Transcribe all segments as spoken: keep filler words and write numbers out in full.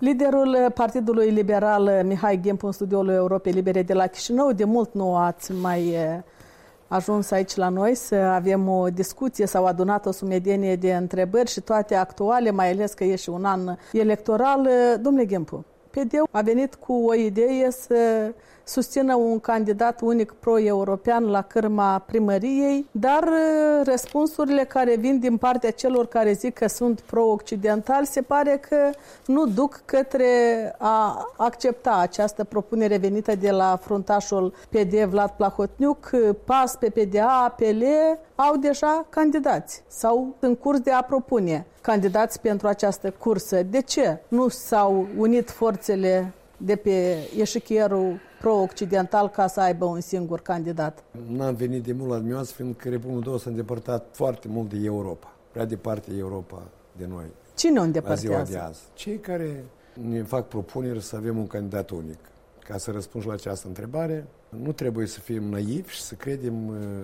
Liderul Partidului Liberal, Mihai Ghimpu, în studioul Europei Libere de la Chișinău, de mult nu ați mai ajuns aici la noi să avem o discuție. S-au adunat o sumedenie de întrebări și toate actuale, mai ales că e și un an electoral. Domnule Ghimpu, P D-ul a venit cu o idee să susțină un candidat unic pro-european la cârma primăriei, dar răspunsurile care vin din partea celor care zic că sunt pro-occidentali se pare că nu duc către a accepta această propunere venită de la fruntașul P D Vlad Plahotniuc. P A S, P P D A, A P L au deja candidați sau în curs de a propune candidați pentru această cursă. De ce nu s-au unit forțele de pe eșichierul pro-occidental ca să aibă un singur candidat? N-am venit de mult la dumneavoastră, fiindcă Republica s-a îndepărtat foarte mult de Europa. Prea departe Europa de noi. Cine o îndepărtează? Cei care ne fac propuneri să avem un candidat unic. Ca să răspund la această întrebare, nu trebuie să fim naivi și să credem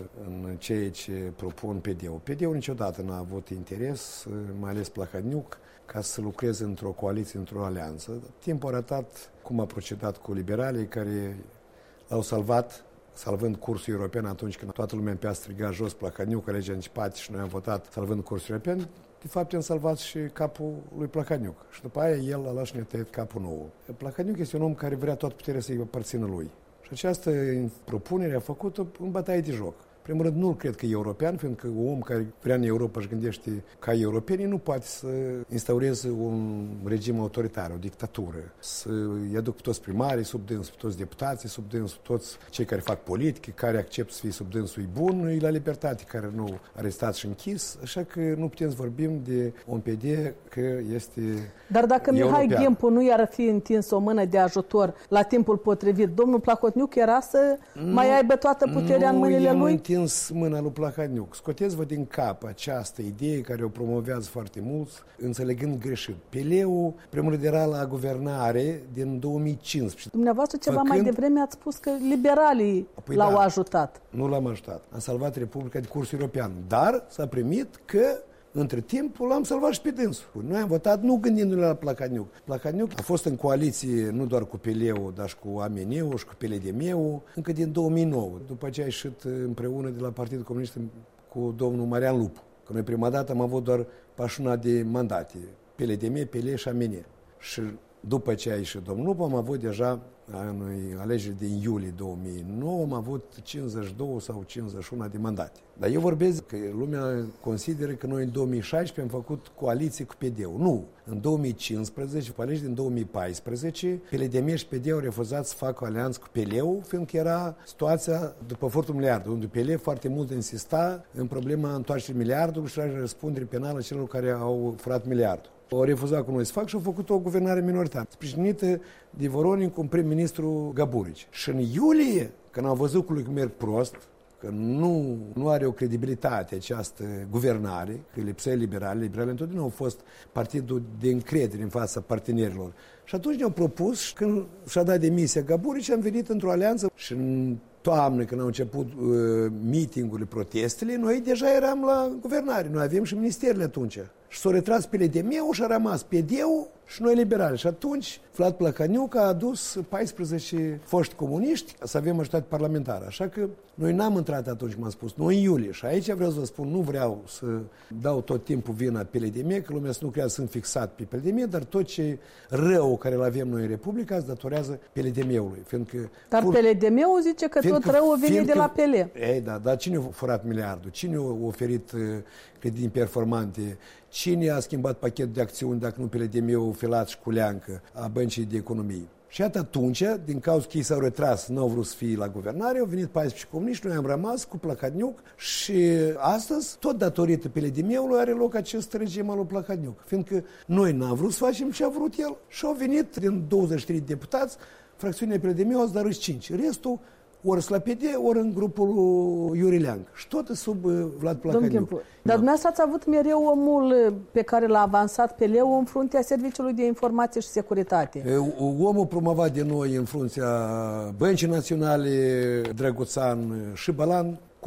în ceea ce propun P D-ul. P D-ul niciodată n-a avut interes, mai ales Plahotniuc, ca să lucreze într-o coaliție, într-o alianță. Timpul a arătat cum a procedat cu liberalii, care l-au salvat, salvând cursul european atunci când toată lumea pe a striga jos Plahotniuc, alegeri anticipate, și noi am votat salvând cursul european. De fapt, am salvat și capul lui Plahotniuc. Și după aia, el a luat și ne-a tăiat capul nou. Plahotniuc este un om care vrea toată puterea să-i aparțină lui. Și această propunere a făcut-o în bătaie de joc. În primul rând, nu cred că e european, fiindcă un om care vrea în Europa și gândește ca europenii nu poate să instaureze un regim autoritar, o dictatură, să-i aduc pe toți primarii sub dânsul, pe toți deputații sub dânsul, toți cei care fac politică, care acceptă să fie sub dânsul e bun, e la libertate, care nu arestat și închis, așa că nu putem să vorbim de un P D că este Dar dacă european. Mihai Ghimpu nu i-ar fi întins o mână de ajutor la timpul potrivit, domnul Plahotniuc era să nu, mai aibă toată puterea în mâinile lui? Mâna lui Plahotniuc. Scoteți-vă din cap această idee care o promovează foarte mulți, înțelegând greșit. P L-ul, primul rând, era la guvernare din două mii cincisprezece. Dumneavoastră ceva Făcând... mai devreme ați spus că liberalii Apoi l-au da, ajutat. Nu l-am ajutat. Am salvat Republica de curs european. Dar s-a primit că între timp l-am salvat și pe dânsul. Noi am votat nu gândindu-ne la Plahotniuc. Plahotniuc a fost în coaliție nu doar cu P L-ul, dar și cu A M N-ul și cu P L D M-ul încă din două mii nouă. După ce a ieșit împreună de la Partidul Comunist cu domnul Marian Lupu. Că noi prima dată am avut doar pașuna de mandate. P L D M, P L și A M N. Și după ce a ieșit domnul Lupu am avut deja în alegeri din iulie două mii nouă am avut cincizeci și doi sau cincizeci și unu de mandate. Dar eu vorbesc că lumea consideră că noi în două mii șaisprezece am făcut coaliție cu P D-ul. Nu. În două mii cincisprezece, cu alegeri din două mii paisprezece, P L D M și P D au refuzat să facă o alianță cu P L-ul, fiindcă era situația după furtul miliardului, unde P L foarte mult insista în problema întoarcerii miliardului și era răspundere penală celor care au furat miliardul. Au refuzat cu noi să fac și au făcut o guvernare minoritară, sprijinită de Voronin cu un prim-ministru Gaburici. Și în iulie, când au văzut că lui merg prost, că nu, nu are o credibilitate această guvernare, că lipsea liberali, liberali întotdeauna au fost partidul de încredere în fața partenerilor. Și atunci ne-au propus, și când și-a dat demisia Gaburici, am venit într-o alianță și în toamnă, când au început uh, meeting-urile, protestele, noi deja eram la guvernare, noi avem și ministerele atunci. Și s-a retras P L D M-ul și a rămas P D-ul și noi liberali. Și atunci Vlad Plahotniuc a adus paisprezece foști comuniști să avem majoritate parlamentară. Așa că noi n-am intrat atunci, cum am spus, noi în iulie. Și aici vreau să vă spun, nu vreau să dau tot timpul vina P L D M, că lumea să nu creadă, sunt fixat pe P L D M, dar tot ce rău care îl avem noi în Republica îți datorează P L D M-ului. Fiindcă dar fur... P L D M-ul zice că fiindcă, tot răul vine fiindcă... de la P L. Ei, da, dar cine a furat miliardul? Cine a oferit uh, credite performante? Cine a schimbat pachetul de acțiuni dacă nu P L D M-ul filat și cu leancă a Băncii de Economie? Și iată atunci, din cauza că ei s-au retras, nu au vrut să fie la guvernare, au venit paisprezece comuniști, noi am rămas cu Plahotniuc și astăzi, tot datorită P L D M-ului, are loc acest regim al lui Plahotniuc. Fiindcă noi n-am vrut să facem ce a vrut el și au venit din douăzeci și trei deputați, fracțiunea P L D M au dat cinci. Restul ori la P D, ori în grupul Iuri Leanc. Și tot sub Vlad Plahotniuc. Dar dumneavoastră ați avut mereu omul pe care l-a avansat P L-ul în fruntea Serviciului de Informație și Securitate. Omul promovat de noi în fruntea Băncii Naționale, Drăguțan și Balan,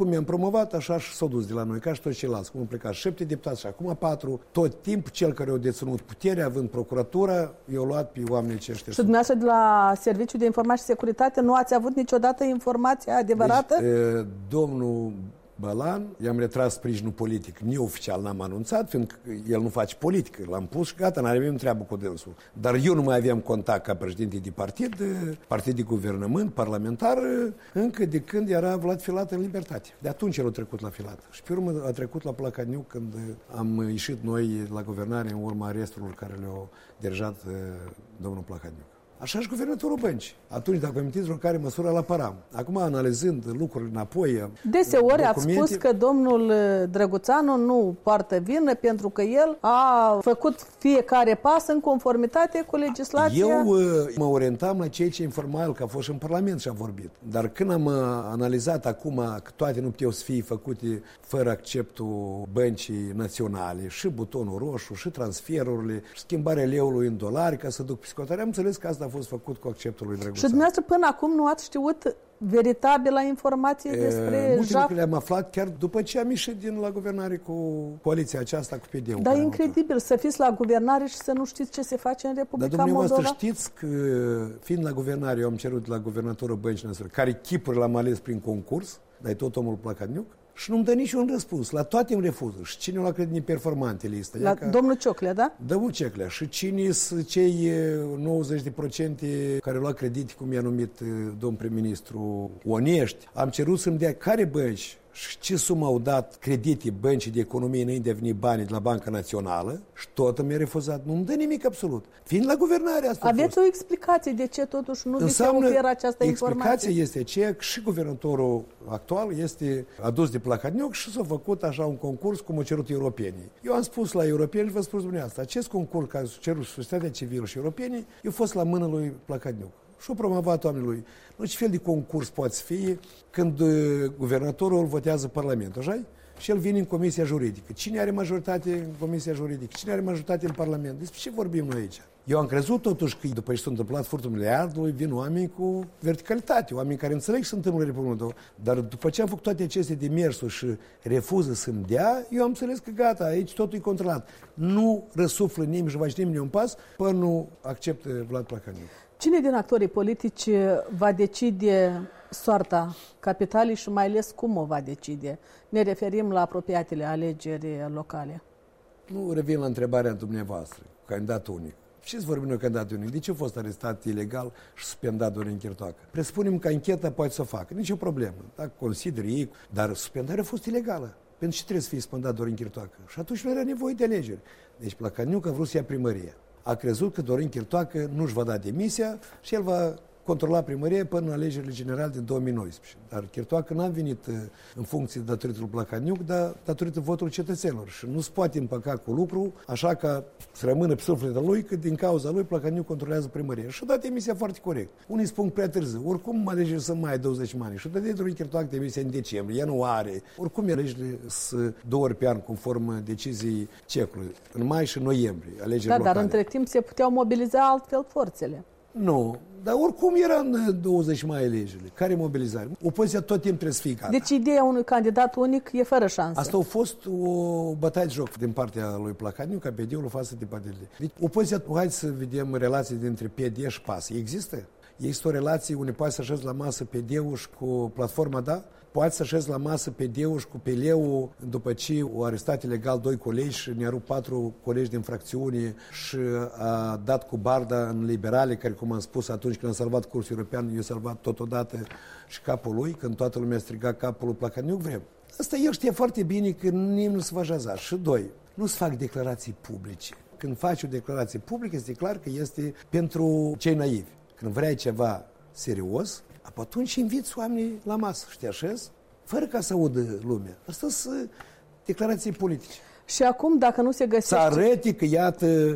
cum mi-am promovat, așa și s-au dus de la noi, ca și toți ceilalți. Cum au plecat șapte deputați și acum patru. Tot timpul, cel care a deținut puterea, având procuratura, i-a luat pe oamenii aceștia. Și dumneavoastră de la Serviciul de Informații și Securitate nu ați avut niciodată informația adevărată? Deci, e, domnul Bălan, i-am retras sprijinul politic. Neoficial n-am anunțat, fiindcă el nu face politică. L-am pus și gata, n-are nimeni treabă cu dânsul. Dar eu nu mai aveam contact ca președinte de partid, partid de guvernământ, parlamentar, încă de când era Vlad Filat în libertate. De atunci el a trecut la Filat. Și pe urmă a trecut la Plahotniuc când am ieșit noi la guvernare în urma aresturilor care le-au derijat domnul Plahotniuc. Așa și guvernatorul Băncii. Atunci, dacă amintiți, vreo care măsură la param. Acum, analizând lucrurile înapoi... Deseori ați spus că domnul Drăguțanu nu poartă vină pentru că el a făcut fiecare pas în conformitate cu legislația... Eu mă orientam la cei ce informal, că a fost și în Parlament și a vorbit. Dar când am analizat acum că toate nu puteau să fie făcute fără acceptul Băncii Naționale, și butonul roșu, și transferurile, și schimbarea leului în dolari ca să duc psicotare, am înțeles că asta a fost făcut cu acceptul lui Drăguțanu. Și dumneavoastră până acum nu ați știut veritabila informație despre multe J A P? le-am aflat chiar după ce am ieșit din la guvernare cu coaliția aceasta, cu P D-ul. Dar e incredibil să fiți la guvernare și să nu știți ce se face în Republica Dar Moldova. Dar știți că, fiind la guvernare, eu am cerut la guvernatorul Băncii Naționale, care chipuri l-am ales prin concurs, dar e tot omul Plahotniuc, și nu-mi dă niciun răspuns. La toate îmi refuză. Și cine l-a crede neperformante listă? La ca... domnul Cioclea, da? Domnul Cioclea. Și cine sunt cei nouăzeci de procente care au luat credite, cum i-a numit domn prim-ministru, onești? Am cerut să-mi dea care bănci și ce sumă au dat credite Băncii de Economie înainte de a veni banii de la Banca Națională și tot mi-a refuzat. Nu-mi dă nimic absolut. Fiind la guvernare asta Aveți fost. o explicație de ce totuși nu vi se oferă această informație? Explicația este aceea că și guvernatorul actual este adus de Plahotniuc și s-a făcut așa un concurs cum au cerut europenii. Eu am spus la europeni și vă spus dumneavoastră, acest concurs care s-a cerut societatea civilă și europenii, eu fost la mână lui Plahotniuc. Și-a promovat oamenii lui. Nu ce fel de concurs poate fi când uh, guvernatorul îl votează Parlamentul, așa? Și el vine în Comisia Juridică. Cine are majoritate în Comisia Juridică? Cine are majoritate în Parlament? Despre ce vorbim noi aici? Eu am crezut totuși că după ce s-a întâmplat furtul miliardului, vin oameni cu verticalitate, oameni care înțeleg ce se întâmplă în Republica Moldova. Dar după ce am făcut toate aceste demersuri și refuză să-mi dea, eu am înțeles că gata, aici totul e controlat. Nu răsuflă nimeni și face nimeni un pas până nu acceptă Vlad Plahotniuc. Cine din actorii politici va decide soarta capitalei și mai ales cum o va decide? Ne referim la apropiatele alegeri locale. Nu revin la întrebarea dumneavoastră, candidatul unic. Ce-ți vorbim noi candidatul unic? De ce a fost arestat ilegal și suspendat Dorin Chirtoacă? Presupunem că ancheta poate să o facă, nicio problemă. Dacă consider ei, dar suspendarea a fost ilegală. Pentru ce trebuie să fie suspendat Dorin Chirtoacă? Și atunci nu era nevoie de alegeri. Deci Plahotniuc a vrut să ia primăria. A crezut că Dorin Chirtoacă nu-și va da demisia și el va controla primăria până în alegerile generale din două mii nouăsprezece. Dar Chirtoacă n-a venit în funcție datorită lui Plahotniuc, dar datorită votului cetățenilor. Și nu se poate împăca cu lucru, așa că să rămână pe sufletul lui, că din cauza lui Plahotniuc controlează primăria. Și a dat demisia foarte corect. Unii spun prea târziu. Oricum alegerile sunt mai douăzeci ani. Și a dat Dorin Chirtoacă demisia în decembrie, ianuarie. Oricum alegerile sunt două ori pe an, conform deciziei cecului. În mai și noiembrie, alegerile da, locale. Dar între timp se puteau mobiliza altfel forțele. Nu, dar oricum era în douăzeci mai alegerile. Care mobilizare? Opoziția tot timpul trebuie să fie gata. Deci ideea unui candidat unic e fără șanse. Asta a fost o bătaie de joc din partea lui Plahotniuc, ca P D-ul față de partidele. Deci opoziția, hai să vedem relații dintre P D și P A S. Există? Există o relație unde poate să așezi la masă P D-ul și cu platforma, da? Poate să așezi la masă P D-ul și cu P L-ul după ce au arestat ilegal doi colegi și ne-a rupt patru colegi din fracțiune și a dat cu barda în liberale, care, cum am spus, atunci când am salvat cursul european, eu salvat totodată și capul lui, când toată lumea striga capul lui Plahotniuc, vrem. Asta el știe foarte bine că nimeni nu se va jaza. Și doi, nu se fac declarații publice. Când faci o declarație publică, este clar că este pentru cei naivi. Când vrei ceva serios, atunci inviți oamenii la masă și te așezi, fără ca să audă lumea. Asta sunt declarații politice. Și acum, dacă nu se găsește... Să arăte că, iată,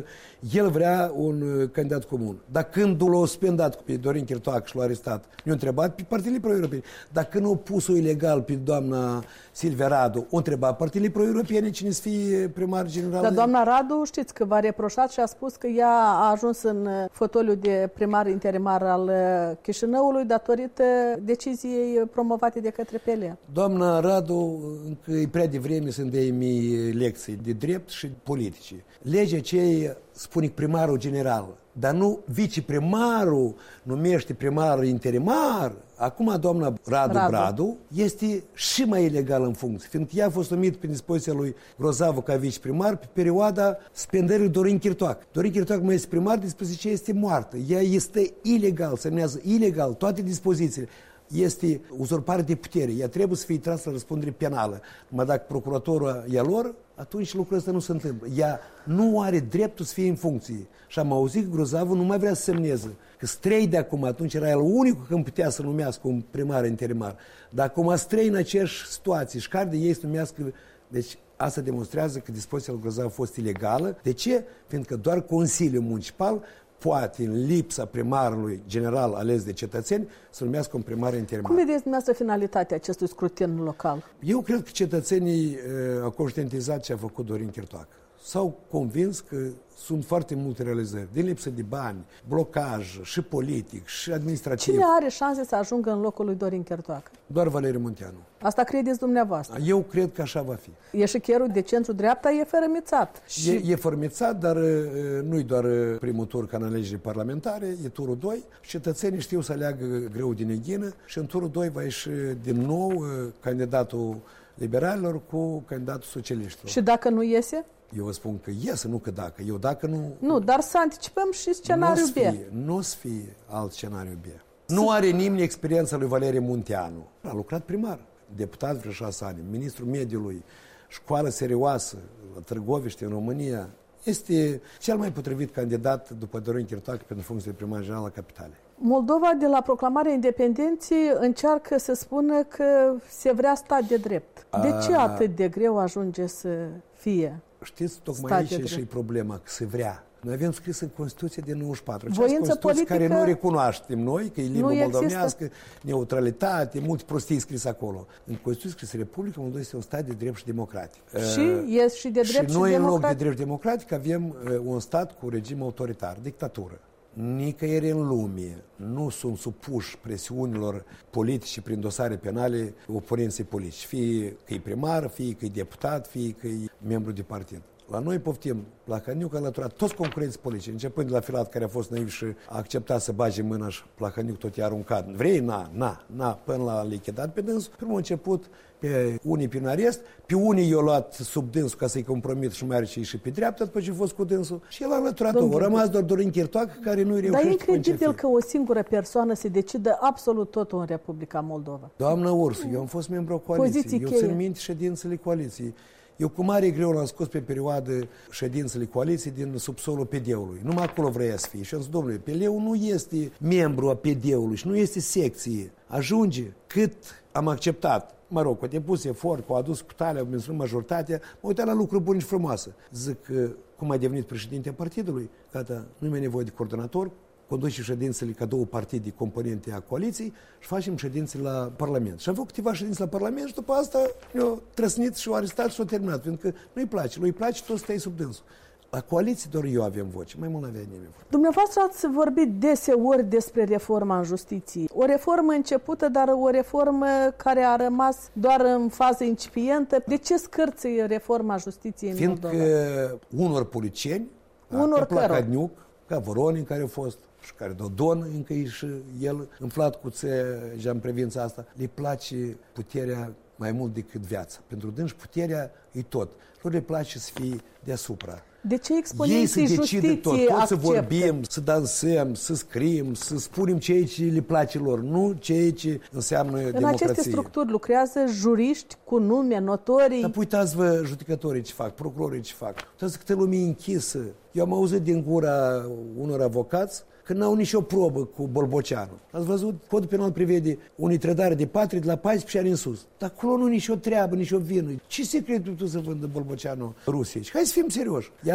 el vrea un candidat comun. Dar când l-a suspendat pe Dorin Chirtoacă și l-a arestat, ne-a întrebat pe partidele pro-europene. Dar când a pus-o ilegal pe doamna Silvia Radu, o întrebat partidele pro-europene cine să fie primar general. Dar doamna Radu, știți că v-a reproșat și a spus că ea a ajuns în fotoliul de primar interimar al Chișinăului datorită deciziei promovate de către P L. Doamna Radu, încă e prea devreme să-mi dea mie lecții de drept și politice. Legea aceea spune primarul general, dar nu viceprimarul numește primarul interimar. Acum doamna Radu, Radu Bradu este și mai ilegală în funcție, fiindcă ea a fost numit prin dispoziția lui Grozavu ca viceprimar pe perioada spendării Dorin Chirtoacă. Dorin Chirtoacă mai este primar, dispoziția este moartă. Ea este ilegal, se numează ilegal, toate dispozițiile. Este uzurpare de putere. Ea trebuie să fie trasă la răspundere penală. Numai dacă procuratorul e lor, atunci lucrul ăsta nu se întâmplă. Ea nu are dreptul să fie în funcție. Și am auzit că Grozavu nu mai vrea să semneze. Că străi de acum, atunci era el unicul când putea să numească un primar interimar. Dar acum străi în aceeași situație și care de ei să numească. Deci asta demonstrează că dispoziția lui Grozavu a fost ilegală. De ce? Fiindcă doar Consiliul Municipal poate, în lipsa primarului general ales de cetățeni, să numească un primar interimar. Cum vedeți dumneavoastră finalitatea acestui scrutin local? Eu cred că cetățenii uh, au conștientizat ce a făcut Dorin Chirtoacă. S-au convins că sunt foarte multe realizări, din lipsă de bani, blocaj, și politic, și administrativ. Cine are șanse să ajungă în locul lui Dorin Chirtoacă? Doar Valeriu Munteanu. Asta credeți dumneavoastră? Eu cred că așa va fi. Eșichierul de centru-dreapta e fărămițat. Și... E, e fărămițat, dar nu-i doar primul tur ca în alegerile parlamentare, e turul doi. Cetățenii știu să aleagă greu din neghină și în turul doi va ieși din nou candidatul liberalilor cu candidatul socialiștilor. Și dacă nu iese? Eu vă spun că iese, nu că dacă. Eu dacă nu... Nu, dar să anticipăm și scenariul B. Nu o să fie alt scenariu B. Nu are nimeni experiența lui Valeriu Munteanu. A lucrat primar, deputat vreo șase ani, ministrul mediului, școală serioasă, la Târgoviște, în România. Este cel mai potrivit candidat după Dorin Chirtoacă pentru funcție de primar general la capitale. Moldova, de la proclamarea independenței, încearcă să spună că se vrea stat de drept. De ce A... atât de greu ajunge să fie? Știți, tocmai aici și problema, că se vrea. Noi avem scris în Constituție din nouăzeci și patru. Voință politică care nu recunoaștem noi, că e limba moldovenească, există. Neutralitate, multe prostii scris acolo. În Constituție scris Republica Moldova este un stat de drept și democratic. Și uh, e și de drept și, și noi, și în loc de democratic. drept democratic, avem uh, un stat cu regim autoritar, dictatură. Nicăieri în lume nu sunt supuși presiunilor politice prin dosare penale oponenții politici, fie că e primar, fie că e deputat, fie că e membru de partid. La noi poftim, Plahăniuc a alăturat toți concurenții politici, începând de la Filat, care a fost naiv și a acceptat să bage mâna și Plahăniuc tot i-a aruncat. Vrei? Na, na, na, până la lichidat pe dânsul. Primul început pe unii prin arest, pe unii i-au luat sub dânsul ca să-i compromit și mai are și pe dreapta după ce a fost cu dânsul și el a alăturat-o. A rămas doar Dorin Chirtoacă care nu-i reușește. Dar e incredibil că o singură persoană se decide absolut totul în Republica Moldova. Doamna Ursu, eu am fost membru a coaliției, eu țin minte ședințele coaliției. Eu cu mare greu l-am scos pe perioadă ședințele coaliției din subsolul P D-ului. Numai acolo vrea să fie. Și am zis, domnule, P L-ul nu este membru a P D-ului și nu este secție. Ajunge cât am acceptat. Mă rog, cu depus efort, cu adus cu talea, cu menționat majoritatea, mă uitam la lucruri bune și frumoase. Zic că, cum ai devenit președinte a partidului, gata, nu mai nevoie de coordonator, conduce ședințele ca două partide componente a coaliției și facem ședințe la Parlament. Și am făcut câteva ședințe la Parlament și după asta eu trăsnit și o arestat și o terminat, pentru că nu-i place. Lui place, tot stai sub dânsul. La coaliție doar eu aveam voce, mai mult nu avea nimeni. Dumneavoastră ați vorbit deseori despre reforma în justiție. O reformă începută, dar o reformă care a rămas doar în fază incipientă. De ce scârție reforma justiției în Moldova? Fiindcă unor politicieni, unor ca Plahăniuc, ca Voronin care a fost, și care Dodon încă e și el înflat cu țeja în privința asta, le place puterea mai mult decât viața. Pentru dânsi puterea e tot. Lor le place să fie deasupra. De ce exponenții justiției tot, tot acceptă? Să vorbim, să dansăm, să scriem, să spunem ceea ce le place lor, nu ceea ce înseamnă în democrație. În aceste structuri lucrează juriști cu nume, notorii. Dar uitați-vă judecătorii ce fac, procurorii ce fac. Uitați câte lume închisă. Eu am auzit din gura unor avocați că n-au nicio probă cu Bolboceanu. Ați văzut? Codul penal prevede unii trădare de patrie de la paisprezece ani în sus. Dar acolo nu nicio treabă, nicio vină. Ce secret tu să vândă Bolboceanu Rusiei? Hai să fim serioși. Ea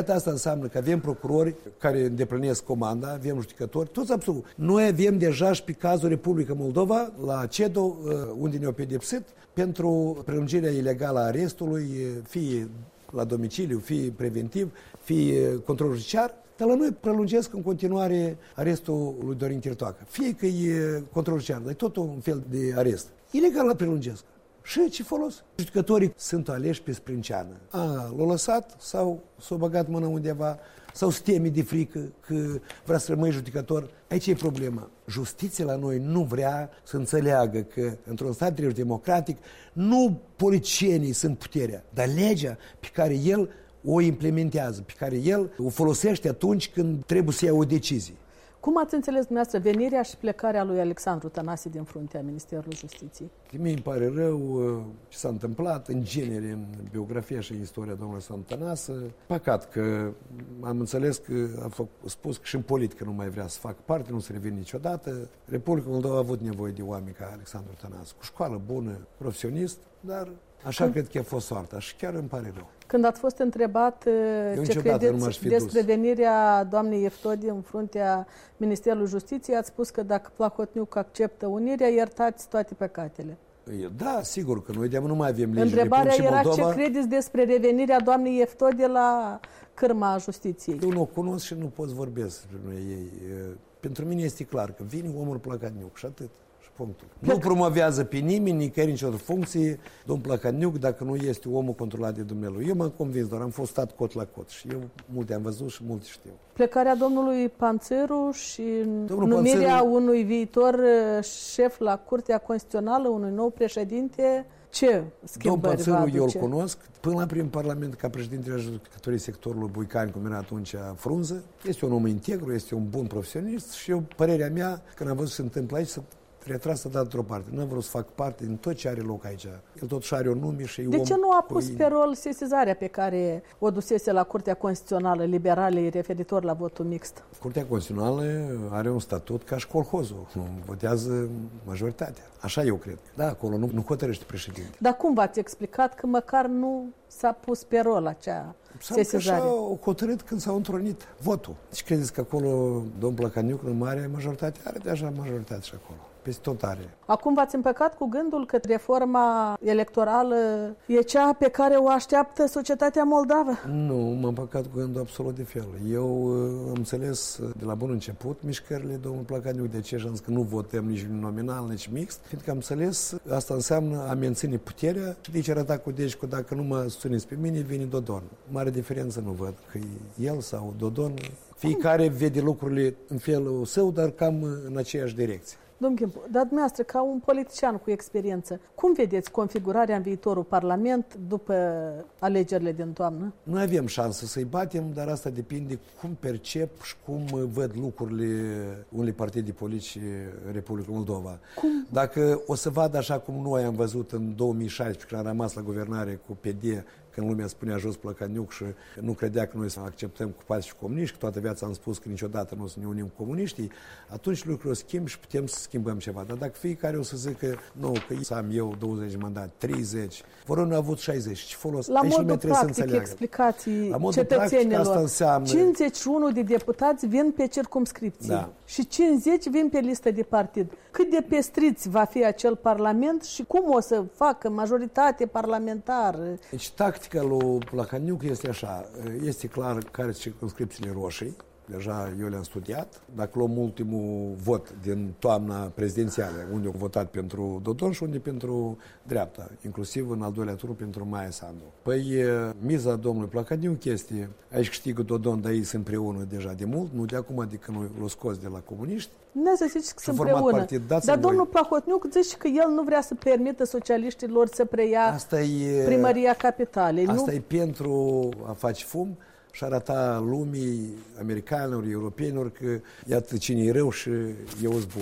Iată, asta înseamnă că avem procurori care îndeplinesc comanda, avem judecători, toți absolut. Noi avem deja și pe cazul Republica Moldova, la CEDO, unde ne-au pedepsit pentru prelungirea ilegală a arestului, fie la domiciliu, fie preventiv, fie control judiciar. Dar la noi prelungesc în continuare arestul lui Dorin Chirtoacă. Fie că e control judiciar, dar e tot un fel de arest. Ilegal la prelungesc. Și ce folos? Judecătorii sunt aleși pe sprânceană. A, l-au lăsat sau s-au băgat mâna undeva sau se teme de frică că vrea să rămâi judecător. Aici e problema. Justiția la noi nu vrea să înțeleagă că într-un stat democratic nu politicienii sunt puterea, dar legea pe care el o implementează, pe care el o folosește atunci când trebuie să ia o decizie. Cum ați înțeles dumneavoastră venirea și plecarea lui Alexandru Tănase din fruntea Ministerului Justiției? Mie îmi pare rău ce s-a întâmplat în genere în biografia și istoria domnului Tănase. Păcat că am înțeles că a spus că și în politică nu mai vrea să facă parte, nu se revine niciodată. Republica Moldova a avut nevoie de oameni ca Alexandru Tănase, cu școală bună, profesionist, dar așa Când... cred că a fost soarta și chiar îmi pare rău. Când ați fost întrebat Eu ce credeți despre venirea doamnei Eftodie în fruntea Ministerului Justiției, ați spus că dacă Plahotniuc acceptă unirea, iertați toate păcatele. Da, sigur că noi de nu mai avem legi. Întrebarea era Moldova... ce credeți despre revenirea doamnei Eftodie la cârma Justiției. Eu nu o cunosc și nu pot vorbi despre ei. Pentru mine este clar că vine omul Plahotniuc și atât. Punctul. Nu promovează pe nimeni, nicăieri nicio funcție, domnul Plahotniuc, dacă nu este omul controlat de Dumnezeu. Eu m-am convins, doar am fost stat cot la cot și eu multe am văzut și multe știu. Plecarea domnului Panțăru și Domnul numirea Panțăru... unui viitor șef la Curtea Constituțională, unui nou președinte, ce schimbări va aduce? Eu îl cunosc, până la prim parlament ca președintele judecătorii sectorului Buicani, cum era atunci Frunză. Este un om integru, este un bun profesionist și eu, părerea mea, când am văzut ce se întâmplă aici, să retras să dat într-o parte. Nu am vrut să fac parte din tot ce are loc aici. El totuși are un nume și De om ce nu a pus pe rol sesizarea pe care o dusese la Curtea Constituțională liberalei referitor la votul mixt? Curtea Constituțională are un statut ca și colhozul. Votează majoritatea. Așa eu cred. Da, acolo nu, nu hotărăște președinte. Dar cum v-ați explicat că măcar nu s-a pus pe rol acea sesizare? Așa o hotărât când s-au întronit votul. Și credeți că acolo domnul Plahotniuc nu are majoritate? Are deja majoritate și acolo. Peste tot are. Acum v-ați împăcat cu gândul că reforma electorală e cea pe care o așteaptă societatea moldavă? Nu, m-am împăcat cu gândul absolut de fel. Eu am înțeles de la bun început mișcările domnului Plahotniuc, de ce am zis că nu votăm nici nominal, nici mixt, fiindcă am înțeles asta înseamnă a menține puterea și de ce arăta cu deci că dacă nu mă susțineți pe mine, vine Dodon. Mare diferență nu văd, că e el sau Dodon. Fiecare vede lucrurile în felul său, dar cam în aceeași direcție. Domnul Gimpu, dar dumneavoastră, ca un politician cu experiență, cum vedeți configurarea în viitorul Parlament după alegerile din toamnă? Noi avem șansă să-i batem, dar asta depinde cum percep și cum văd lucrurile unele partide politice în Republica Moldova. Cum? Dacă o să vadă așa cum noi am văzut în două mii șaisprezece, când am rămas la guvernare cu P D, când lumea spunea jos Plahotniuc și nu credea că noi să acceptăm ocupați și comuniști, că toată viața am spus că niciodată nu o să ne unim cu comuniștii, atunci lucrurile o schimb și putem să schimbăm ceva. Dar dacă fiecare o să zică, nu, că să am eu douăzeci de mandate, treizeci, vor a avut șaizeci, ce folos? La Aici modul practic, explicații la modul cetățenilor, practic, asta înseamnă... cincizeci și unu de deputați vin pe circumscripții da. și cincizeci vin pe listă de partid. Cât de pestriți va fi acel parlament și cum o să facă majoritate parlamentară? Deci tactica lui Plahotniuc este așa, este clar care sunt circumscripțiile roșii, deja eu le-am studiat. Dacă luăm ultimul vot din toamna prezidențială, unde au votat pentru Dodon și unde pentru dreapta, inclusiv în al doilea tur pentru Maia Sandu. Păi miza domnului Plahotniuc este, aici câștigă Dodon, dar ei sunt împreună deja de mult, nu de acum, adică nu l-au scos de la comuniști. Nu să zici că sunt împreună, partid, dar domnul Plahotniuc zice că el nu vrea să permită socialiștilor să preia e, primăria capitalei. Asta nu? e pentru a face fum și arăta lumii, americanilor, europenilor, că iată cine e rău și eu sunt bun.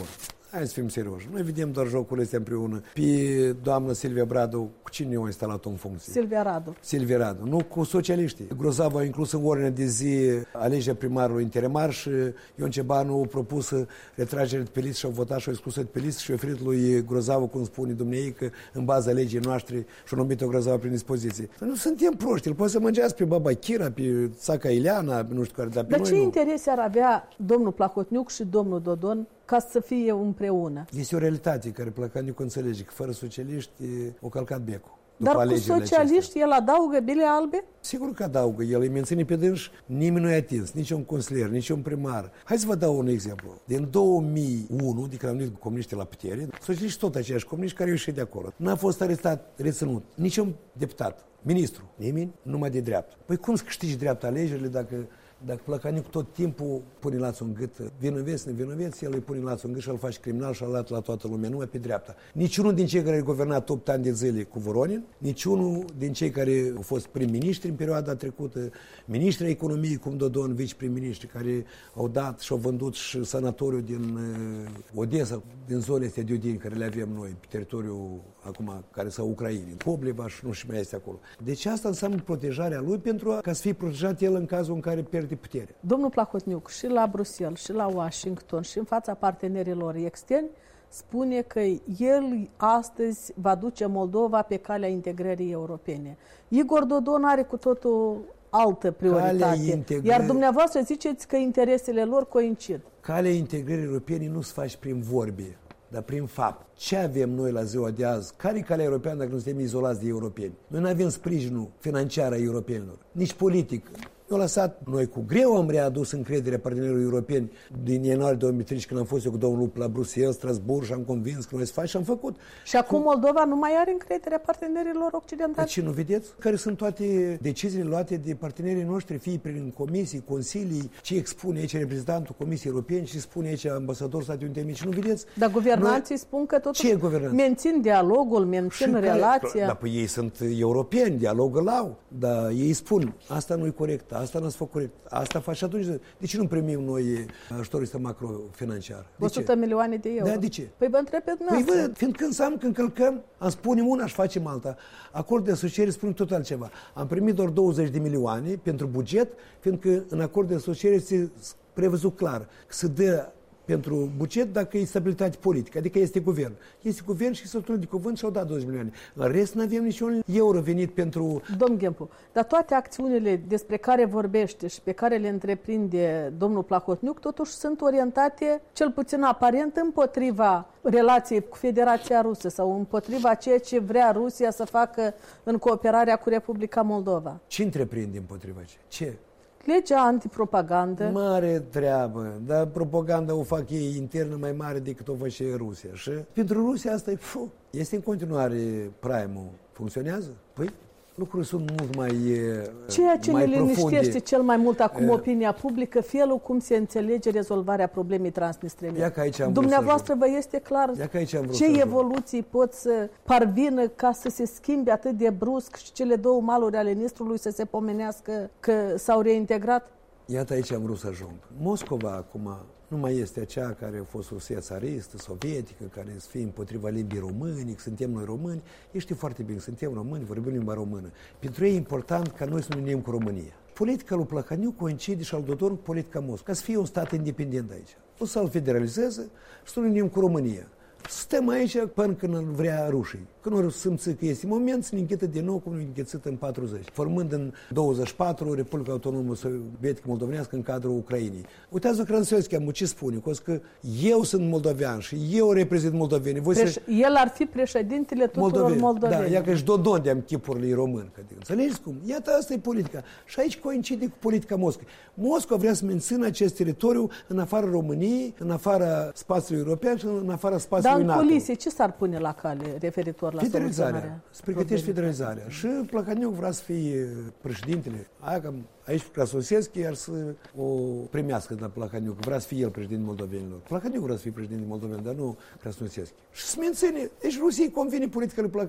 Hai să fim serioși. Noi vedem doar jocurile astea împreună. Pe doamna Silvia Radu, cu cine o instalat-o în funcție? Silvia Radu. Silvia Radu. Nu cu socialiștii. Grozav a inclus în ordinea de zi alegerea primarului interimar și Ion Cebanu a propus retragerea de pe listă și au votat și au exclus de pe listă și a oferit lui Grozavu, cum spune dumneei, că în baza legii noastre și-a numit-o Grozavu prin dispoziție. Nu suntem proști. El poate să mângească pe Baba Chira, pe Țaca Ileana, nu știu care, dar pe Dar noi ce nu. interese ar avea domnul Plahotniuc și domnul Dodon ca să fie împreună? Este o realitate care Plahotniuc înțelege că fără socialiști o calcat becul. Dar cu socialiști acestea. El adaugă bile albe? Sigur că adaugă. El îi menține pe dânși, nimeni nu i-a atins, nici un consilier, nici un primar. Hai să vă dau un exemplu. Din două mii unu, de când am venit cu comuniștii la putere, socialiști tot aceiași comuniști care au ieșit de acolo. N-a fost arestat, reținut, nici un deputat, ministru, nimeni, numai de dreapta. Păi cum să câștigi dreapta alegerile dacă... Dacă Plahotniuc tot timpul pune lațul în gât, vinoveți, nevinoveți, el îi pune lațul în gât și îl face criminal și îl dat la toată lumea, numai pe dreapta. Niciunul din cei care au guvernat opt ani de zile cu Voronin, niciunul din cei care au fost prim-ministri în perioada trecută, ministri ai economiei cum Dodon, vice-prim-ministri, care au dat și au vândut și sanatoriul din uh, Odessa, din zonele astea de Odini, care le avem noi, pe teritoriul acum, care sunt Ucrainei, Pobleva și nu știu mai este acolo. Deci asta înseamnă protejarea lui pentru a, ca să fie protejat el în cazul în care pierde putere. Domnul Plahotniuc și la Bruxelles, și la Washington, și în fața partenerilor externi, spune că el astăzi va duce Moldova pe calea integrării europene. Igor Dodon are cu totul altă prioritate. Integrări... Iar dumneavoastră ziceți că interesele lor coincid. Calea integrării europene nu se face prin vorbe, dar prin fapt. Ce avem noi la ziua de azi? Care e calea europeană dacă nu suntem izolați de europeni? Noi nu avem sprijinul financiar a europenilor, nici politic. Eu lăsat, noi cu greu am readus încrederea partenerilor europeni din ianuarie două mii treisprezece, când am fost eu cu domnul Lup la Bruxelles, Strasbourg și am convins că noi să facem și am făcut. Și acum Moldova nu mai are încrederea partenerilor occidentali? Deci nu vedeți? Care sunt toate deciziile luate de partenerii noștri, fie prin comisii, consilii, ce expune aici reprezentantul Comisiei Europene, ce spune aici ambasadorul Statelor Unite Americii, nu vedeți? Dar guvernanții noi... spun că totuși mențin dialogul, mențin și relația. Care... Dar păi ei sunt europeni, dialogul au, dar ei spun, asta nu e corect, asta n-ați făcut corect. Asta faci atunci. De ce nu primim noi ajutorul ăsta macrofinanciar? o sută milioane de euro. Da, de ce? Păi vă întreb pe dumneavoastră. Păi vă, fiindcă înseamnă că încălcăm, am spunem una și facem alta. Acord de asociere spune tot altceva. Am primit doar douăzeci de milioane pentru buget, fiindcă în acord de asociere se prevăzut clar că se dă pentru buget dacă e stabilitate politică, adică este guvern. Este guvern și s-au de cuvânt și au dat douăzeci de milioane. În rest nu avem niciun euro venit pentru... Domn Ghempu, dar toate acțiunile despre care vorbește și pe care le întreprinde domnul Plahotniuc totuși sunt orientate, cel puțin aparent, împotriva relației cu Federația Rusă sau împotriva ceea ce vrea Rusia să facă în cooperarea cu Republica Moldova. Ce întreprinde împotriva ce? Ce? Legea antipropagandă. Mare treabă, dar propaganda o fac ei internă mai mare decât o face Rusia. Și pentru Rusia asta e, fu, este în continuare prime-ul. Funcționează? Păi lucrurile sunt mult mai Ceea ce mai ne liniștește cel mai mult acum uh, opinia publică, felul cum se înțelege rezolvarea problemei transnistrene. Dumneavoastră vă este clar ce evoluții pot să parvină ca să se schimbe atât de brusc și cele două maluri ale Nistrului să se pomenească că s-au reintegrat? Iată, aici am vrut să ajung. Moscova acum nu mai este acea care a fost Rusia țaristă, sovietică, care să fie împotriva limbii români, că suntem noi români. Ei știu foarte bine, suntem români, vorbim limba română. Pentru ei e important ca noi să ne unim cu România. Politica lui Plahotniuc coincide și al Dodon cu politica Moscova, ca să fie un stat independent aici. O să-l federalizeze și să ne unim cu România. Stăm aici până când vrea rușii. Când ori simți că este moment, să ne închetă din nou cum ne închețit în patruzeci, formând în douăzeci și patru Republica Autonomă Sovietică Moldovenească în cadrul Ucrainei. Uitați-vă Cranțioschea, ce spune, că eu sunt moldovean și eu reprezint moldovenii. Preș- să... El ar fi președintele tuturor moldoveni. moldoveni. Da, ia că-și Dodon de-am chipurile români. Înțelegeți cum? Iată, asta e politica. Și aici coincide cu politica Moscovei. Moscova vrea să mențină acest teritoriu în afara României, în afara spațiului european și în afara spațiului NATO. Dar în colisie, ce s-ar pune la cale referitor la federalizarea? Să pregătești federalizarea. Și Plahotniuc vrea să fie președintele. Aia că aici Krasnodębski ar să o primească de la Plahotniuc. Vrea să fie el președinte moldovenilor. Plahotniuc vrea să fie președinte moldoven, dar nu Krasnodębski. Și să menține. Deci Rusiei convine politica lui Plahotniuc.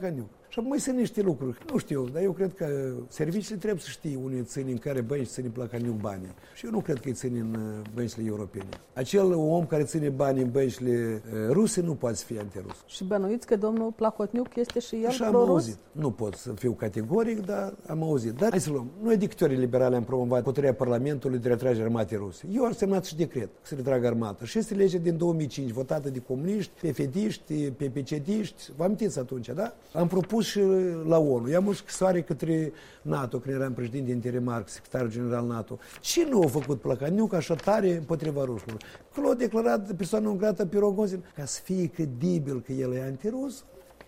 Și mai sunt niște lucruri, nu știu, dar eu cred că serviciile trebuie să știe unde ține, în care bănci ține Plahotniuc banii. Și eu nu cred că îi ține în băncile europene. Acel om care ține banii în băncile ruse nu poate fi antirus. Și bănuiți că domnul Plahotniuc este și el și am pro-rus? auzit. Nu pot să fiu categoric, dar am auzit. Dar hai să luăm. Noi, dictatorii liberale, am promovat puterea Parlamentului de retragere armatei ruse. Eu am semnat și decret că se retragă armata. Și este legea din două mii cinci, votată de comuniști, P F D-ști, P P C D-ști. Vă amintiți atunci, da? Am propus și la ONU. I-am o scrisoare către NATO, când eram președinte interimar, secretarul general NATO. Ce nu a făcut Plahotniuc așa tare împotriva rușilor? Că l-a declarat persoană non grata pe Rogozin, ca să fie credibil că el e antirus,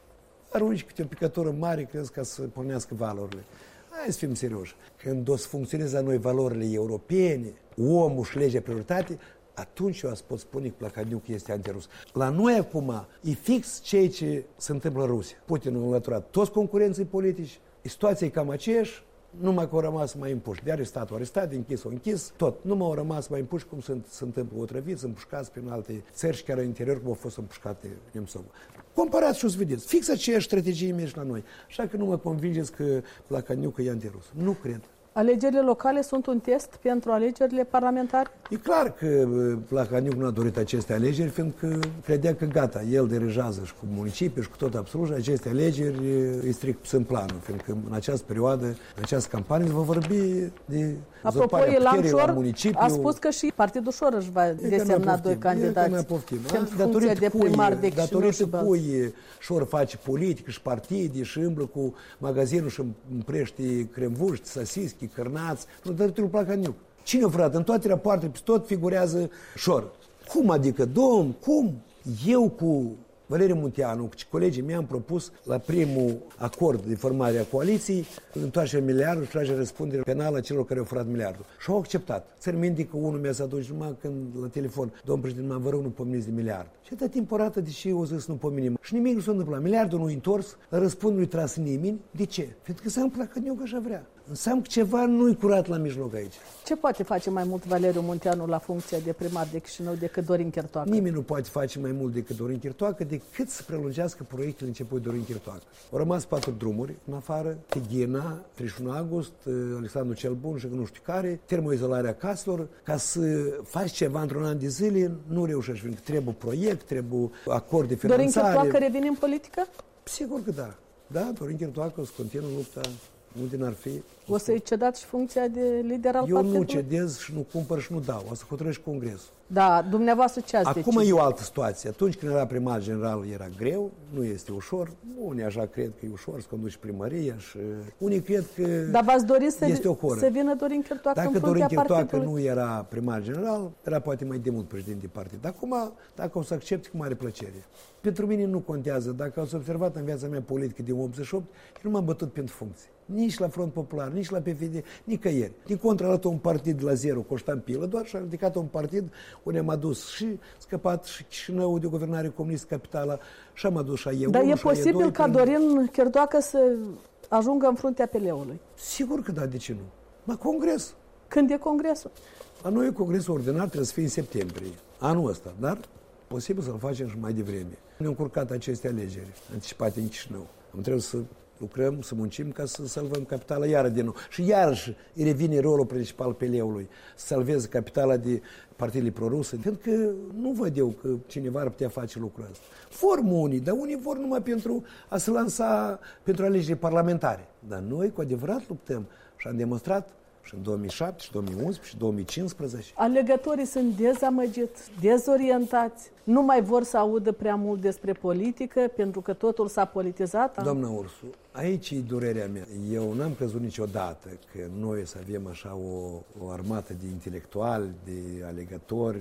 arunci câte o picătură mare, crezi, ca să pornească valorile. Hai să fim serioși. Când o să funcționeze la noi valorile europene, omul și legea prioritate, atunci eu pot spune că Plahotniuc este antirus. La noi acum e fix ceea ce se întâmplă în Rusia. Putin a înlăturat toți concurenții politici, situația e cam aceeași, numai că au rămas mai împuși. De arestat, au arestat, de închis, au închis, tot. Numai au rămas mai împuși cum se, se întâmplă otrăviți, împușcați prin alte țări și chiar în interior cum au fost împușcate Nemțov. Comparați și o să vedeți. Fix aceeași strategie merge la noi. Așa că nu mă convingeți că Plahotniuc e antirus. Nu cred. Alegerile locale sunt un test pentru alegerile parlamentare? E clar că Plahotniuc nu a dorit aceste alegeri, fiindcă credea că gata, el dirigează și cu municipiul și cu tot absolut, aceste alegeri îi stric în planul, fiindcă în această perioadă, în această campanie, va vorbi de uzurparea puterii la municipiu. A spus că și Partidul Ușor își va desemna doi candidați pentru funcția de primar de Chișinău. Datorită cui Șor face politică și partide și îmblă cu magazinul și împrește cremvuști, sasischi, cărnați, nu datorită lui Plahotniuc. Cine, frate, în toate rapoartele, tot figurează Șor. Cum adică, domn, cum? Eu cu Valeriu Munteanu, cu colegii mei am propus la primul acord de formare a coaliției întoarcerea miliardului și tragerea răspundere penală a celor care au furat miliardul. Și au acceptat. Țări minte că unul mi-a să aduce numai când la telefon, domn președinte, vă rog, nu pomeniți de miliard. Și atâta timp o rată, deși eu o zis nu pomenim. Și nimic nu s-a întâmplat. Miliardul nu-i întors, la răspundere nu-i tras nimeni. De ce? Pentru că s-a Plahotniuc așa vrea. Înseamnă că ceva nu-i curat la mijloc aici. Ce poate face mai mult Valeriu Munteanu la funcția de primar de Chișinău decât Dorin Chirtoacă? Nimeni nu poate face mai mult decât Dorin Chirtoacă, decât să prelungească proiectele început de Dorin Chirtoacă. Au rămas patru drumuri în afară, Tighina, treizeci și unu august, Alexandru cel Bun și nu știu care, termoizolarea caselor. Ca să faci ceva într-un an de zile, nu reușești, pentru că trebuie proiect, trebuie acord de finanțare. Dorin Chirtoacă revine în politică? Sigur că da. Da, Dorin Chirtoacă o să continuă lupta. Unde n-ar fi? O să-i cedați și funcția de lider al eu partidului? Eu nu cedez și nu cumpăr și nu dau. O să hotărăști Congresul. Da, dumneavoastră ce ați Acum decis? e o altă situație. Atunci când era primar general era greu, nu este ușor. Unii așa cred că e ușor să conduci primăria și unii cred că Dar v-ați dorit să, este o horă. să vină Dorin Chirtoacă dacă în fruntea Dorin Chirtoacă partidului? nu era primar general, era poate mai de mult președinte de partid. Dar acum, dacă o să accept, cu mare plăcere. Pentru mine nu contează. Dacă ați observat în viața mea politică din optzeci și opt, eu nu m-am bătut pentru funcții. Nici la Front Popular, nici la P F D, nicăieri. Din contra, a luat un partid la zero, cu o ștampilă, doar și a ridicat un partid unde am adus și scăpat și Chișinău de guvernare comunistă capitala și am adus și a E unu. Dar e posibil ca Dorin Chirtoacă să ajungă în fruntea P L-ului? Sigur că da, de ce nu? La congres. Când e congresul? La noi congresul ordinar trebuie să fie în septembrie, anul ăsta, dar posibil să-l facem și mai devreme. Ne-au încurcat aceste alegeri anticipate în Chișinău. Am trebuit să lucrăm, să muncim ca să salvăm capitala iară din nou. Și iarăși îi revine rolul principal P L-ului, să salveze capitala de partidele proruse, pentru că nu văd eu că cineva ar putea face lucrul ăsta. Vor unii, dar unii vor numai pentru a se lansa pentru alegeri parlamentare. Dar noi cu adevărat luptăm și am demonstrat și în două mii șapte, și două mii unsprezece, și două mii cincisprezece. Alegătorii sunt dezamăgiți, dezorientați, nu mai vor să audă prea mult despre politică, pentru că totul s-a politizat. Doamna Ursu, aici e durerea mea. Eu n-am crezut niciodată că noi să avem așa o, o armată de intelectuali, de alegători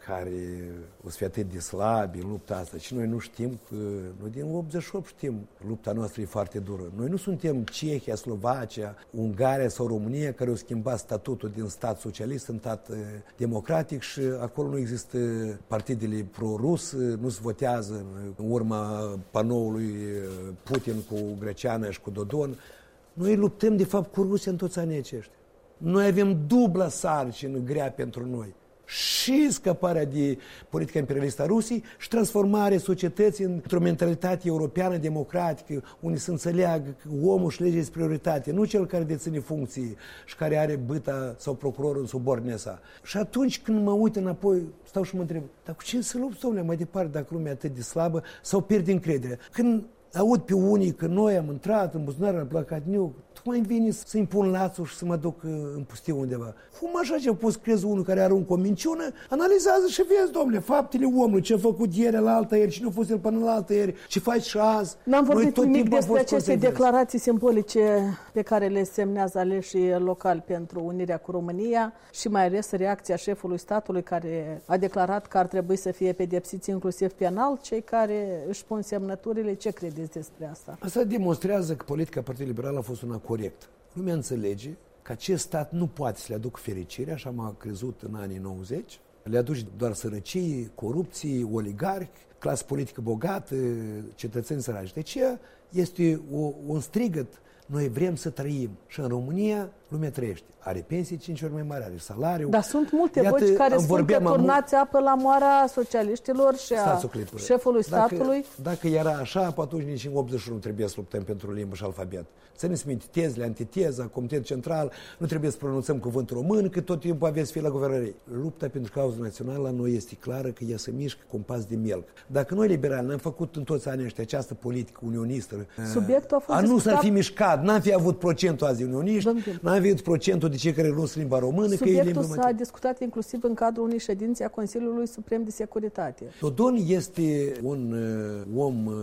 care o să fie atât de slabi în lupta asta. Și noi nu știm că, noi din optzeci și opt știm, lupta noastră e foarte dură. Noi nu suntem Cehia, Slovacia, Ungaria sau România care au schimbat statutul din stat socialist în stat democratic și acolo nu există partidele pro-rus, nu se votează în urma panoului Putin cu Greceana și cu Dodon. Noi luptăm de fapt cu Rusia în toți anii aceștia. Noi avem dubla sarcină grea pentru noi. și scăparea de politica imperialistă a Rusiei și transformarea societății într-o mentalitate europeană democratică, unde să înțeleagă că omul și legea este prioritate, nu cel care deține funcții și care are băta sau procurorul în subordinea sa. Și atunci când mă uit înapoi, stau și mă întreb, dar cu ce să lupți, domnule, mai departe, dacă lumea e atât de slabă sau pierde încrederea? Când aud pe unii că noi am intrat în buzunar, la Placatniuc, tu mai vine să impun lațul și să mă duc în pustiu undeva. Cum așa ce poți crezi unul care aruncă o minciună? Analizează și vezi, domnule, faptele omului, ce a făcut ieri la altă ieri, cine a fost el până la altă ieri, ce faci și azi. N-am vorbit nimic despre aceste declarații simbolice pe care le semnează aleșii locali pentru unirea cu România și mai ales reacția șefului statului care a declarat că ar trebui să fie pedepsiți inclusiv penal cei care își pun semnăturile. Ce credeți despre asta? Asta demonstrează că politica Partidului Liberal a fost una corectă. Lumea înțelege că acest stat nu poate să le aducă fericire, așa m-a crezut în anii nouăzeci. Le aduce doar sărăcie, corupție, oligarhi, clasă politică bogată, cetățeni săraci. De aceea este o, un strigăt. Noi vrem să trăim. Și în România lumea trăiește. Are pensii cinci ori mai mari, are salariu. Dar sunt multe Iată, voci care spun că turnați apă la moara socialiștilor și a șefului statului. Dacă, dacă era așa, atunci nici în optzeci și unu trebuie să luptăm pentru limbă și alfabet. Țineți minte, tezele, antiteza, Comitetul Central, nu trebuie să pronunțăm cuvântul român, că tot timpul aveți să fie la guvernărie. Lupta pentru cauza națională la noi este clară că ea se mișcă cu un pas de mielc. Dacă noi liberali n-am făcut în toți anii ăștia această politică unionistă, subiectul a fost a nu s-ar fi mișcat, n-am fi avut procentul azi de unioniști, n-am fi avut procentul de cei care nu sunt limba română. Subiectul s-a discutat inclusiv în cadrul unei ședințe a Consiliului Suprem de Securitate. Dodon este un uh, om uh,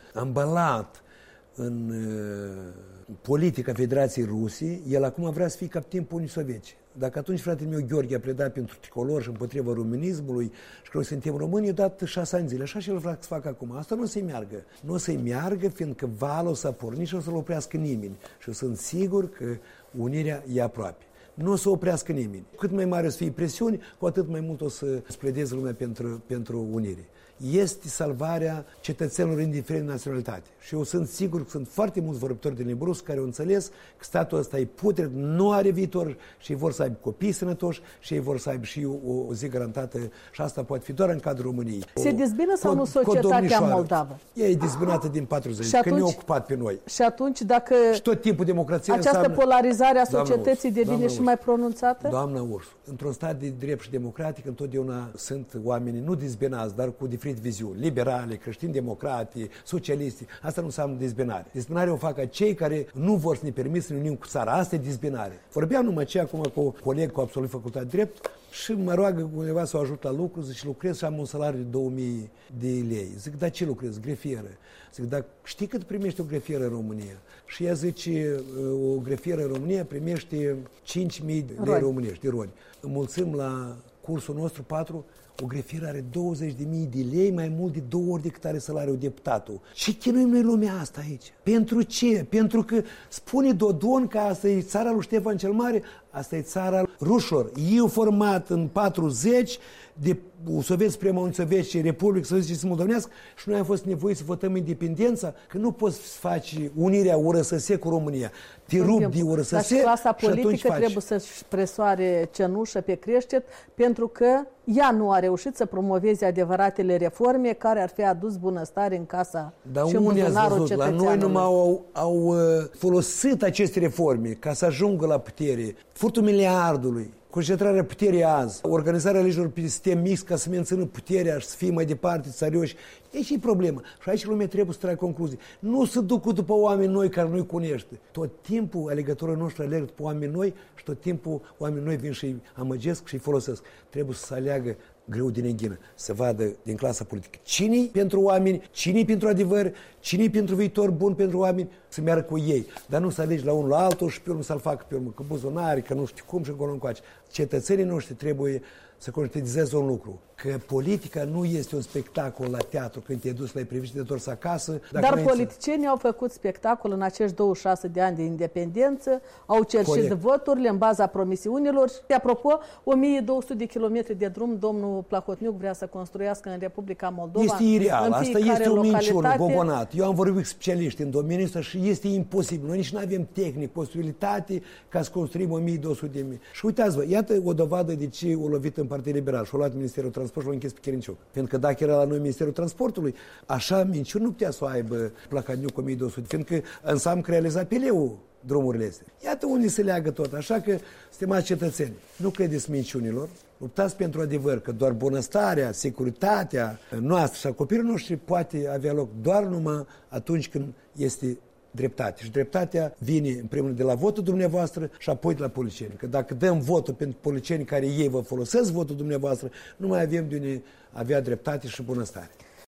ambalat în uh, politica Federației Rusii. El acum vrea să fie ca timpul unii sovietici. Dacă atunci fratele meu Gheorghe a pledat pentru tricolor și împotriva românismului și că noi suntem români, i-a dat șase ani zile. Așa și el vrea să facă acum. Asta nu o să-i meargă. Nu o să-i meargă, fiindcă valul o să porni și o să-l oprească nimeni. Și eu sunt sigur că unirea e aproape. Nu o să oprească nimeni. Cât mai mare o să fie presiuni, cu atât mai mult o să spledeze lumea pentru, pentru unire. Este salvarea cetățenilor indiferent de naționalitate. Și eu sunt sigur că sunt foarte mulți vorbitori din limba rusă care au înțeles că statul ăsta e putred, nu are viitor și ei vor să aibă copii sănătoși și ei vor să aibă și o, o zi garantată și asta poate fi doar în cadrul României. Se dezbină sau nu societatea moldavă? Ea e dezbinată din patruzeci, și atunci, că ne-a ocupat pe noi. Și atunci dacă și tot timpul democrația această înseamnă, polarizare a societății Urs, devine și mai pronunțată? Doamna Urs, într-un stat de drept și democratic întotdeauna sunt oameni nu dezbinați, dar cu diferite viziuni. Liberale, creștini-democrati, socialiști. Asta nu înseamnă dezbinare. Dezbinarea o fac cei care nu vor să ne permit să ne unim cu țara. Asta e dezbinare. Vorbeam numai ce acum cu un coleg cu absolut facultate drept și mă roagă undeva să o ajut la lucru, zice, lucrez și am un salariu de două mii de lei. Zic, dar ce lucrez? Grefieră. Zic, dar știi cât primește o grefieră în România? Și ea zice, o grefieră în România primește cinci mii de lei românești, de roni. Înmulțim la cursul nostru patru, o grefieră are douăzeci de mii de lei, mai mult de două ori decât are salariul deputatul. Și chinuim noi lumea asta aici. Pentru ce? Pentru că spune Dodon că asta e țara lui Ștefan cel Mare, asta e țara rușilor. Eu format în patruzeci de sovieti suprema Uniunii Sovietice, Republică Sovietică Moldovenească și noi am fost nevoiți să votăm independența, că nu poți să faci unirea U R S S cu România. Te rup de U R S S Dar și clasa politică trebuie să-și presoare cenușă pe creștet, pentru că ea nu a reușit să promoveze adevăratele reforme care ar fi adus bunăstare în casa Dar și în buzunarul cetățeanului. La noi numai au, au folosit aceste reforme ca să ajungă la putere. Furtul miliardului, concentrarea puterii azi, organizarea legilor pe sistem mix ca să mențină puterea și să fie mai departe țarioși. E și problema. Și aici lumea trebuie să tragă concluzii. Nu se ducă după oameni noi care nu-i cunoaște. Tot timpul alegătorii noștri alerg după oameni noi și tot timpul oameni noi vin și-i amăgesc și-i folosesc. Trebuie să se aleagă greu din enghină, să vadă din clasa politică cine-i pentru oameni, cine-i pentru adevăr, cine-i pentru viitor bun pentru oameni, să meargă cu ei. Dar nu să alegi la unul la altul și pe urmă să-l facă pe urmă, că buzunari, că nu știu cum și încolo încoace. Cetățenii noștri trebuie să conștientizeze un lucru, că politica nu este un spectacol la teatru când te-ai dus, l-ai privit și te-ai întors acasă. Dar politicienii au făcut spectacol în acești douăzeci și șase de ani de independență, au cerșit Corect. voturile în baza promisiunilor. Și, apropo, o mie două sute de kilometri de drum domnul Plahotniuc vrea să construiască în Republica Moldova. Este ireal, asta este o minciună, gogonat. Eu am vorbit cu specialiști în domeniul ăsta și este imposibil. Noi nici nu avem tehnic, posibilitate ca să construim o mie două sute de mii. Și uitați-vă, iată o dovadă de ce o lovit în Partidul Liberal și o luat Ministerul Transport și l-a închis pe Chirinciuc. Pentru că dacă era la noi Ministerul Transportului, așa minciuni nu putea să o aibă Plahotniuc o mie două sute, pentru că înseamnă că realiza P L U drumurile astea. Iată unde se leagă tot. Așa că, stimați cetățeni, nu credeți minciunilor, luptați pentru adevăr, că doar bunăstarea, securitatea noastră și a copiilor noștri poate avea loc doar numai atunci când este dreptate. Și dreptatea vine, în primul rând, de la votul dumneavoastră și apoi de la politicieni. Că dacă dăm votul pentru politicienii care ei vă folosesc votul dumneavoastră, nu mai avem de unde avea dreptate și bunăstare.